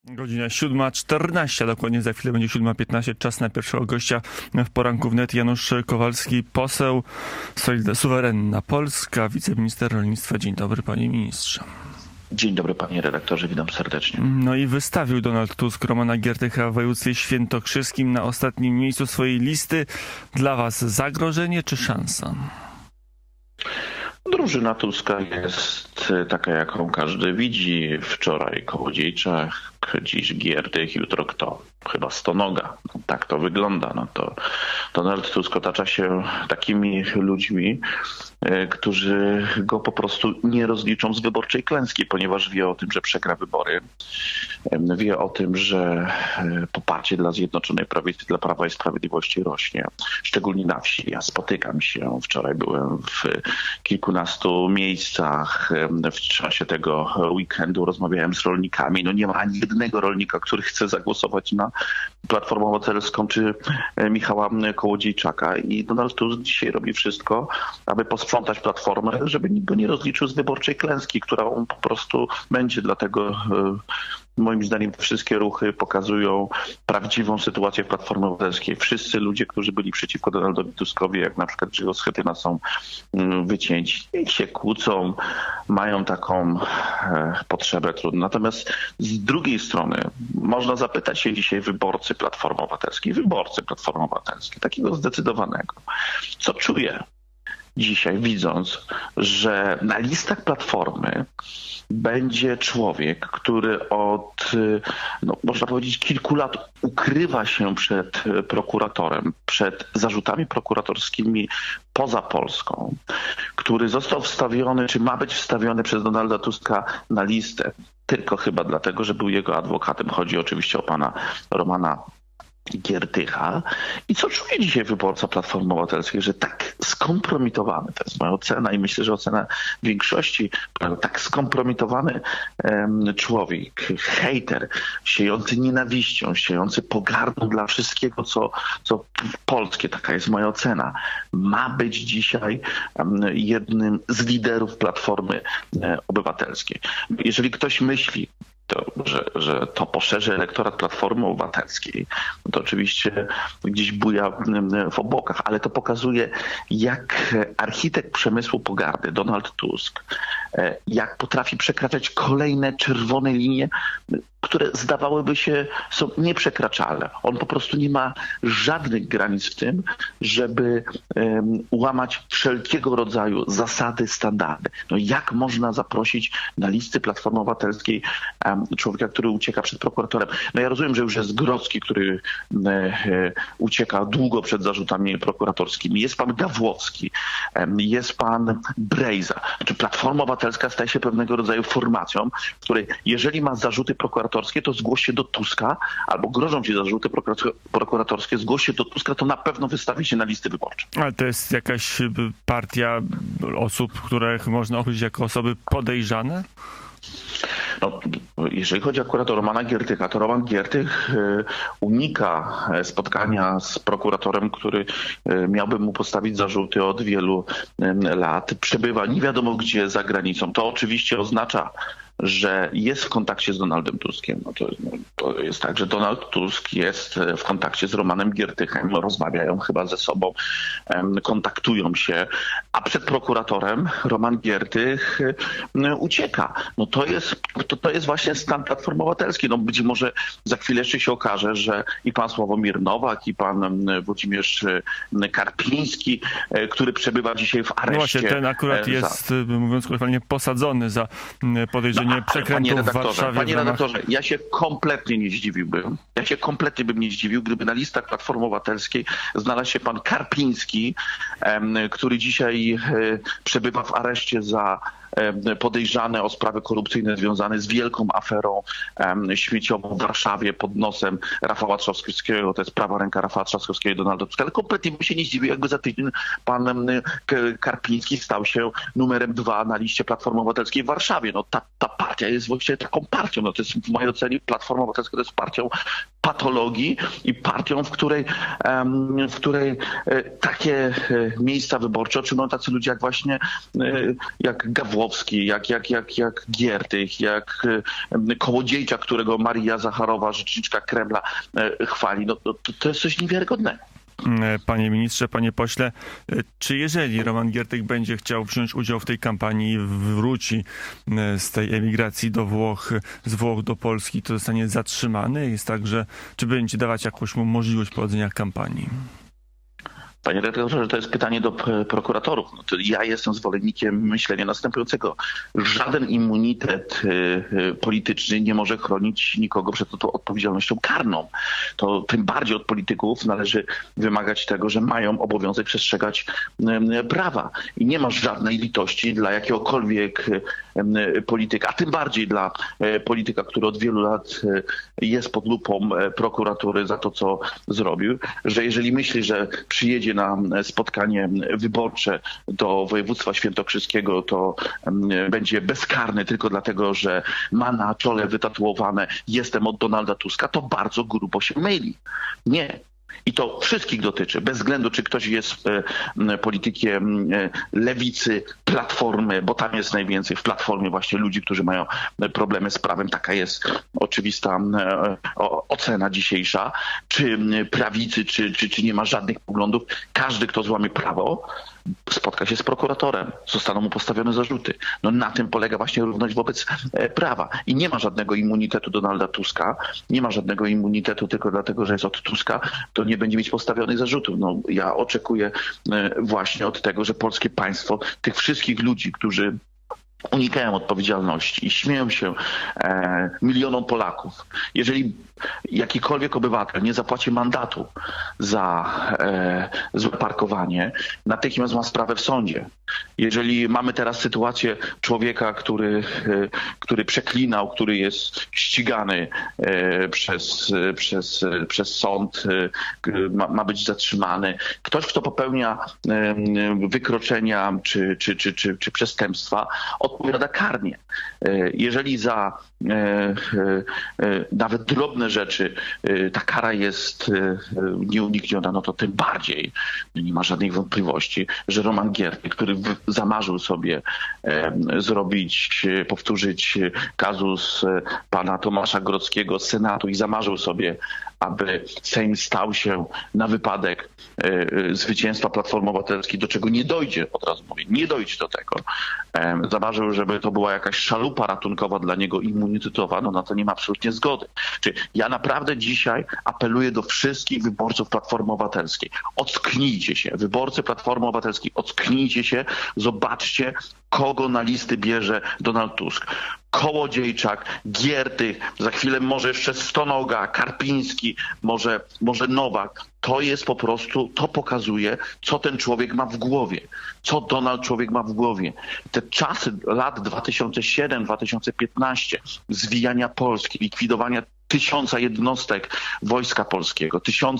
Godzina 7:14, dokładnie za chwilę będzie 7:15. Czas na pierwszego gościa w poranku wnet. Janusz Kowalski, poseł Suwerenna Polska, wiceminister rolnictwa. Dzień dobry, panie ministrze. Dzień dobry, panie redaktorze, witam serdecznie. No i wystawił Donald Tusk Romana Giertycha w województwie świętokrzyskim na ostatnim miejscu swojej listy. Dla was zagrożenie czy szansa? Drużyna Tuska jest taka, jaką każdy widzi. Wczoraj Kołodziejczak, dziś Giertych, jutro kto? Chyba Stonoga. No, tak to wygląda. No to Donald Tusk otacza się takimi ludźmi, którzy go po prostu nie rozliczą z wyborczej klęski, ponieważ wie o tym, że przegra wybory. Wie o tym, że poparcie dla Zjednoczonej Prawicy, dla Prawa i Sprawiedliwości rośnie. Szczególnie na wsi. Ja spotykam się. Wczoraj byłem w kilkunastu miejscach. W czasie tego weekendu rozmawiałem z rolnikami. No nie ma ani jednego rolnika, który chce zagłosować na Platformę Obywatelską czy Michała Kołodziejczaka. I Donald Tusk dzisiaj robi wszystko, aby posprzątać Platformę, żeby nikt go nie rozliczył z wyborczej klęski, którą po prostu będzie. Dlatego moim zdaniem wszystkie ruchy pokazują prawdziwą sytuację w Platformie Obywatelskiej. Wszyscy ludzie, którzy byli przeciwko Donaldowi Tuskowi, jak na przykład Grzegorz Schetyna, są wycięci. Niech się kłócą, mają taką potrzebę trudną. Natomiast z drugiej strony można zapytać się dzisiaj wyborcy Platformy Obywatelskiej, takiego zdecydowanego, co czuje dzisiaj, widząc, że na listach Platformy będzie człowiek, który od, można powiedzieć, kilku lat ukrywa się przed prokuratorem, przed zarzutami prokuratorskimi poza Polską, który został wstawiony, czy ma być wstawiony przez Donalda Tuska na listę tylko chyba dlatego, że był jego adwokatem. Chodzi oczywiście o pana Romana Giertycha. I co czuje dzisiaj wyborca Platformy Obywatelskiej, że tak skompromitowany, to jest moja ocena i myślę, że ocena większości, tak skompromitowany człowiek, hejter, siejący nienawiścią, siejący pogardą dla wszystkiego, co polskie, taka jest moja ocena, ma być dzisiaj jednym z liderów Platformy Obywatelskiej. Jeżeli ktoś myśli, że to poszerzy elektorat Platformy Obywatelskiej, to oczywiście gdzieś buja w obłokach, ale to pokazuje, jak architekt przemysłu pogardy Donald Tusk, jak potrafi przekraczać kolejne czerwone linie, które zdawałyby się są nieprzekraczalne. On po prostu nie ma żadnych granic w tym, żeby łamać wszelkiego rodzaju zasady, standardy. No jak można zaprosić na listy Platformy Obywatelskiej człowieka, który ucieka przed prokuratorem? No ja rozumiem, że już jest Grodzki, który ucieka długo przed zarzutami prokuratorskimi. Jest pan Gawłowski, jest pan Brejza. Znaczy Platforma Obywatelska staje się pewnego rodzaju formacją, w której jeżeli ma zarzuty prokuratorskie, to zgłoś się do Tuska, albo grożą ci zarzuty prokuratorskie, zgłoś się do Tuska, to na pewno wystawi się na listy wyborcze. Ale to jest jakaś partia osób, których można określić jako osoby podejrzane? No, jeżeli chodzi akurat o Romana Giertycha, to Roman Giertych unika spotkania z prokuratorem, który miałby mu postawić zarzuty od wielu lat. Przebywa nie wiadomo gdzie za granicą. To oczywiście oznacza, że jest w kontakcie z Donaldem Tuskiem. To jest tak, że Donald Tusk jest w kontakcie z Romanem Giertychem, rozmawiają chyba ze sobą, kontaktują się, a przed prokuratorem Roman Giertych ucieka. No to jest właśnie stan Platformy Obywatelskiej. No być może za chwilę jeszcze się okaże, że i pan Sławomir Nowak, i pan Włodzimierz Karpiński, który przebywa dzisiaj w areszcie. No właśnie, ten akurat jest, mówiąc kolokwialnie, posadzony za podejrzenie przekrętów w Warszawie. Panie redaktorze, ja się kompletnie nie zdziwiłbym. Nie zdziwił, gdyby na listach Platformy Obywatelskiej znalazł się pan Karpiński, który dzisiaj przebywa w areszcie za podejrzane o sprawy korupcyjne związane z wielką aferą śmieciową w Warszawie pod nosem Rafała Trzaskowskiego. To jest prawa ręka Rafała Trzaskowskiego i Donalda Tuska. Ale kompletnie bym się nie zdziwił, jakby za tydzień pan Karpiński stał się numerem 2 na liście Platformy Obywatelskiej w Warszawie. No ta partia jest właściwie taką partią. No to jest w mojej ocenie Platforma Obywatelska to jest partią patologii i partią, w której takie miejsca wyborcze otrzymują tacy ludzie jak właśnie jak Gawłowski, jak Giertych, jak Kołodziejczak, którego Maria Zacharowa, rzeczniczka Kremla, chwali. No, to jest coś niewiarygodnego. Panie ministrze, panie pośle, czy jeżeli Roman Giertych będzie chciał wziąć udział w tej kampanii, wróci z tej emigracji do Włoch, z Włoch do Polski, to zostanie zatrzymany? Jest tak, że czy będzie dawać jakąś mu możliwość prowadzenia kampanii? Panie redaktorze, to jest pytanie do prokuratorów. No to ja jestem zwolennikiem myślenia następującego. Żaden immunitet polityczny nie może chronić nikogo przed tą odpowiedzialnością karną. To tym bardziej od polityków należy wymagać tego, że mają obowiązek przestrzegać prawa. I nie ma żadnej litości dla jakiegokolwiek polityka, a tym bardziej dla polityka, który od wielu lat jest pod lupą prokuratury za to, co zrobił, że jeżeli myśli, że przyjedzie na spotkanie wyborcze do województwa świętokrzyskiego, to będzie bezkarny tylko dlatego, że ma na czole wytatuowane "jestem od Donalda Tuska", to bardzo grubo się myli. Nie. I to wszystkich dotyczy, bez względu czy ktoś jest politykiem lewicy, Platformy, bo tam jest najwięcej w Platformie właśnie ludzi, którzy mają problemy z prawem. Taka jest oczywista ocena dzisiejsza. Czy prawicy, czy nie ma żadnych poglądów. Każdy, kto złamie prawo, spotka się z prokuratorem. Zostaną mu postawione zarzuty. No na tym polega właśnie równość wobec prawa. I nie ma żadnego immunitetu Donalda Tuska. Nie ma żadnego immunitetu tylko dlatego, że jest od Tuska. To nie będzie mieć postawionych zarzutów. No, ja oczekuję właśnie od tego, że polskie państwo, tych wszystkich ludzi, którzy unikają odpowiedzialności i śmieją się milionom Polaków. Jeżeli jakikolwiek obywatel nie zapłaci mandatu za złe parkowanie, natychmiast ma sprawę w sądzie. Jeżeli mamy teraz sytuację człowieka, który przeklinał, który jest ścigany przez sąd, ma być zatrzymany. Ktoś, kto popełnia wykroczenia czy przestępstwa, odpowiada karnie. Jeżeli za nawet drobne rzeczy ta kara jest nieunikniona, no to tym bardziej nie ma żadnych wątpliwości, że Roman Giertych, który zamarzył sobie powtórzyć kazus pana Tomasza Grodzkiego z Senatu i zamarzył sobie, aby Sejm stał się na wypadek zwycięstwa Platformy Obywatelskiej, do czego nie dojdzie, od razu mówię, nie dojdzie do tego. Zamarzył, żeby to była jakaś szalupa ratunkowa dla niego immunitetowa, no na to nie ma absolutnie zgody. Czyli ja naprawdę dzisiaj apeluję do wszystkich wyborców Platformy Obywatelskiej. Ocknijcie się, wyborcy Platformy Obywatelskiej, ocknijcie się, zobaczcie, kogo na listy bierze Donald Tusk. Kołodziejczak, Giertych, za chwilę może jeszcze Stonoga, Karpiński, może Nowak. To jest po prostu, to pokazuje, co ten człowiek ma w głowie. Co Donald człowiek ma w głowie. Te czasy lat 2007-2015, zwijania Polski, likwidowania 1000 jednostek Wojska Polskiego,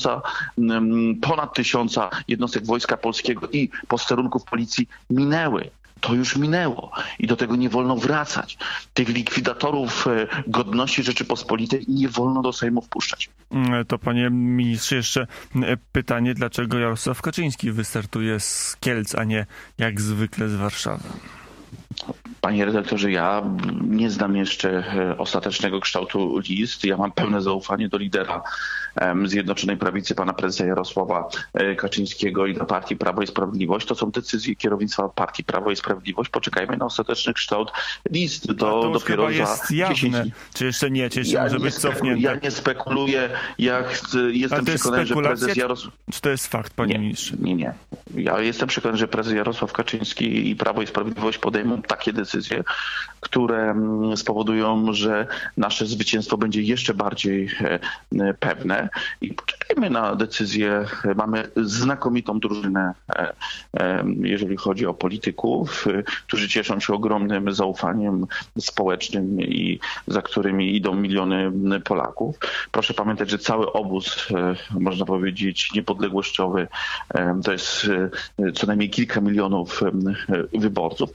ponad 1000 jednostek Wojska Polskiego i posterunków policji minęły. To już minęło i do tego nie wolno wracać. Tych likwidatorów godności Rzeczypospolitej nie wolno do Sejmu wpuszczać. To panie ministrze jeszcze pytanie, dlaczego Jarosław Kaczyński wystartuje z Kielc, a nie jak zwykle z Warszawy? Panie redaktorze, ja nie znam jeszcze ostatecznego kształtu list. Ja mam pełne zaufanie do lidera Zjednoczonej Prawicy, pana prezesa Jarosława Kaczyńskiego i do partii Prawo i Sprawiedliwość. To są decyzje kierownictwa partii Prawo i Sprawiedliwość. Poczekajmy na ostateczny kształt list. To dopiero jest jawne. 10... Czy jeszcze nie? Czy jeszcze może być cofnięte? Ja nie spekuluję. Jestem przekonany, że prezes Jarosław... Czy to jest fakt, panie ministrze? Nie. Ja jestem przekonany, że prezes Jarosław Kaczyński i Prawo i Sprawiedliwość podejmą takie decyzje, które spowodują, że nasze zwycięstwo będzie jeszcze bardziej pewne. I poczekajmy na decyzję. Mamy znakomitą drużynę, jeżeli chodzi o polityków, którzy cieszą się ogromnym zaufaniem społecznym i za którymi idą miliony Polaków. Proszę pamiętać, że cały obóz, można powiedzieć, niepodległościowy, to jest co najmniej kilka milionów wyborców. Poczekajmy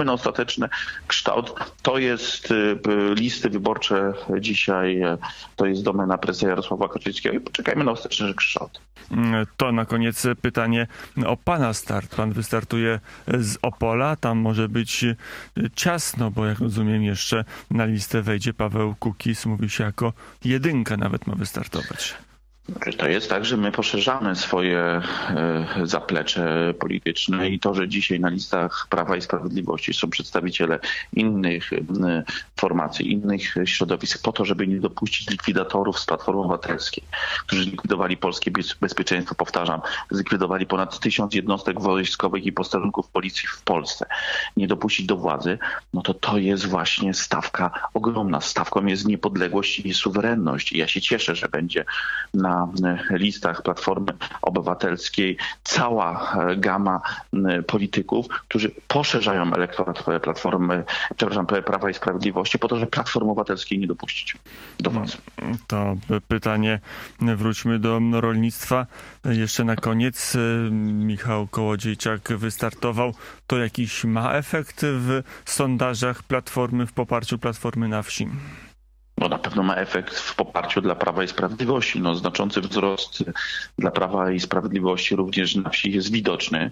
na ostateczny kształt. To jest listy wyborcze dzisiaj, to jest domena prezesa Jarosława Kaczyńskiego i poczekajmy na ostateczny kształt. To na koniec pytanie o pana start. Pan wystartuje z Opola, tam może być ciasno, bo jak rozumiem jeszcze na listę wejdzie Paweł Kukiz, mówi się jako jedynka nawet ma wystartować. To jest tak, że my poszerzamy swoje zaplecze polityczne i to, że dzisiaj na listach Prawa i Sprawiedliwości są przedstawiciele innych formacji, innych środowisk po to, żeby nie dopuścić likwidatorów z Platformy Obywatelskiej, którzy zlikwidowali polskie bezpieczeństwo, powtarzam, zlikwidowali ponad 1000 jednostek wojskowych i posterunków policji w Polsce, nie dopuścić do władzy, no to jest właśnie stawka ogromna. Stawką jest niepodległość i suwerenność. I ja się cieszę, że będzie na listach Platformy Obywatelskiej cała gama polityków, którzy poszerzają elektorat Prawa i Sprawiedliwości po to, żeby Platformy Obywatelskiej nie dopuścić do władzy. To pytanie, wróćmy do rolnictwa. Jeszcze na koniec Michał Kołodziejczak wystartował. To jakiś ma efekt w sondażach Platformy, w poparciu Platformy na wsi? No na pewno ma efekt w poparciu dla Prawa i Sprawiedliwości. No, znaczący wzrost dla Prawa i Sprawiedliwości również na wsi jest widoczny.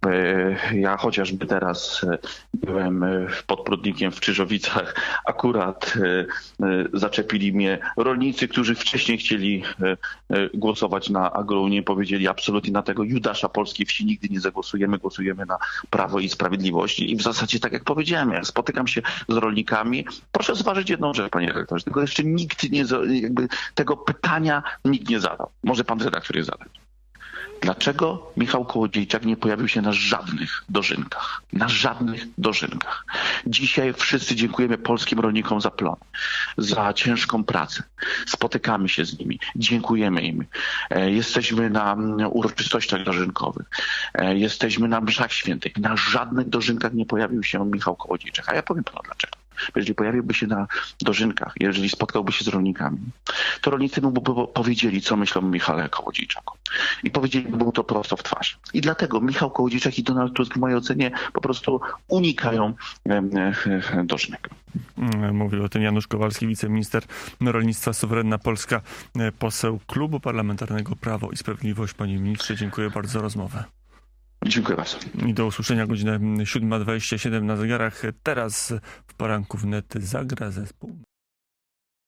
Ja chociażby teraz byłem pod Prudnikiem w Czyżowicach. Akurat zaczepili mnie rolnicy, którzy wcześniej chcieli głosować na Agrounię. Powiedzieli absolutnie na tego Judasza polskiej wsi nigdy nie zagłosujemy. Głosujemy na Prawo i Sprawiedliwość. I w zasadzie tak jak powiedziałem, jak spotykam się z rolnikami, proszę zważyć jedną rzecz, panie redaktorze. Tylko jeszcze nikt nie, jakby tego pytania nikt nie zadał. Może pan redaktor je zadać. Dlaczego Michał Kołodziejczak nie pojawił się na żadnych dożynkach? Na żadnych dożynkach. Dzisiaj wszyscy dziękujemy polskim rolnikom za plon, za ciężką pracę. Spotykamy się z nimi, dziękujemy im. Jesteśmy na uroczystościach dożynkowych, jesteśmy na mszach świętych. Na żadnych dożynkach nie pojawił się Michał Kołodziejczak. A ja powiem panu dlaczego. Jeżeli pojawiłby się na dożynkach, jeżeli spotkałby się z rolnikami, to rolnicy mu powiedzieli, co myślą o Michale Kołodziejczaku. I powiedzieliby mu to prosto w twarz. I dlatego Michał Kołodziejczak i Donald Tusk w mojej ocenie po prostu unikają dożynek. Mówił o tym Janusz Kowalski, wiceminister rolnictwa, Suwerenna Polska, poseł Klubu Parlamentarnego Prawo i Sprawiedliwość. Panie ministrze, dziękuję bardzo za rozmowę. Dziękuję bardzo. I do usłyszenia godzinę 7:27 na zegarach. Teraz w poranku wnet zagra zespół.